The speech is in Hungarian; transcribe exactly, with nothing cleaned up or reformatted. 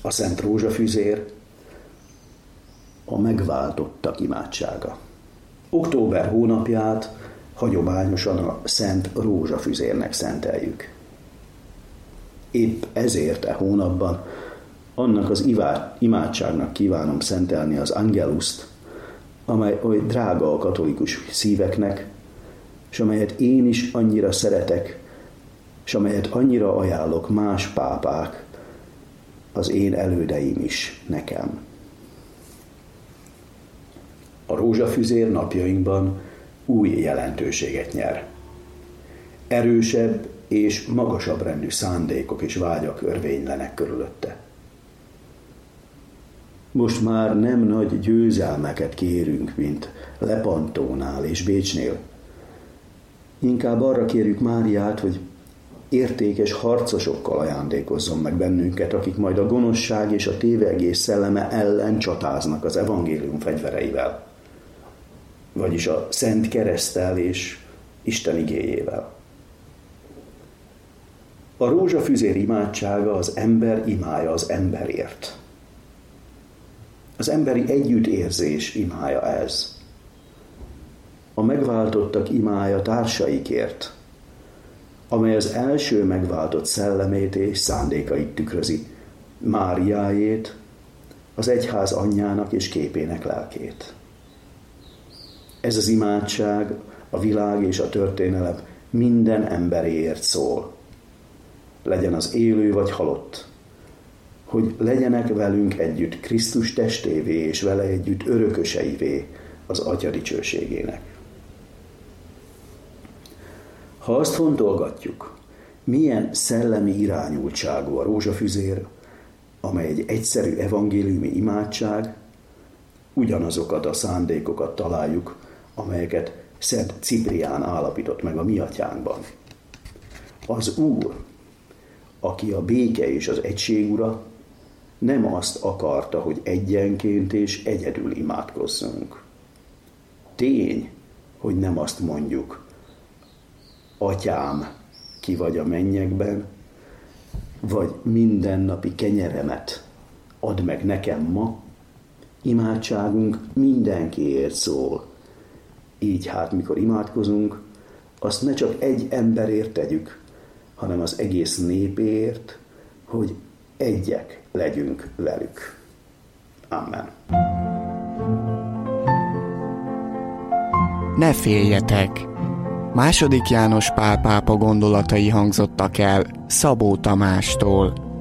A Szent Rózsafüzér, a megváltottak imádsága. Október hónapját hagyományosan a Szent Rózsafüzérnek szenteljük. Épp ezért e hónapban annak az imádságnak kívánom szentelni az Angeluszt, amely oly drága a katolikus szíveknek, és amelyet én is annyira szeretek, és amelyet annyira ajánlok más pápák, az én elődeim is nekem. A rózsafüzér napjainkban új jelentőséget nyer. Erősebb és magasabb rendű szándékok és vágyak örvénylenek körülötte. Most már nem nagy győzelmeket kérünk, mint Lepantónál és Bécsnél. Inkább arra kérjük Máriát, hogy értékes harcosokkal ajándékozzon meg bennünket, akik majd a gonoszság és a tévegés szelleme ellen csatáznak az evangélium fegyvereivel, vagyis a Szent Kereszttel és Isten igéjével. A rózsafüzér imádsága az ember imája az emberért. Az emberi együttérzés imája ez. A megváltottak imája társaikért, amely az első megváltott szellemét és szándékait tükrözi, Máriájét, az egyház anyjának és képének lelkét. Ez az imádság a világ és a történelem minden emberéért szól. Legyen az élő vagy halott, hogy legyenek velünk együtt Krisztus testévé és vele együtt örököseivé az Atya dicsőségének. Ha azt fontolgatjuk, milyen szellemi irányultságú a rózsafüzér, amely egy egyszerű evangéliumi imádság, ugyanazokat a szándékokat találjuk, amelyeket Szent Ciprián állapított meg a mi atyánkban. Az Úr, aki a béke és az egység ura, nem azt akarta, hogy egyenként és egyedül imádkozzunk. Tény, hogy nem azt mondjuk, Atyám, ki vagy a mennyekben, vagy mindennapi kenyeremet add meg nekem ma, imádságunk mindenkiért szól. Így hát, mikor imádkozunk, azt ne csak egy emberért tegyük, hanem az egész népért, hogy egyek legyünk velük. Amen. Ne féljetek! Második János Pál pápa gondolatai hangzottak el Szabó Tamástól.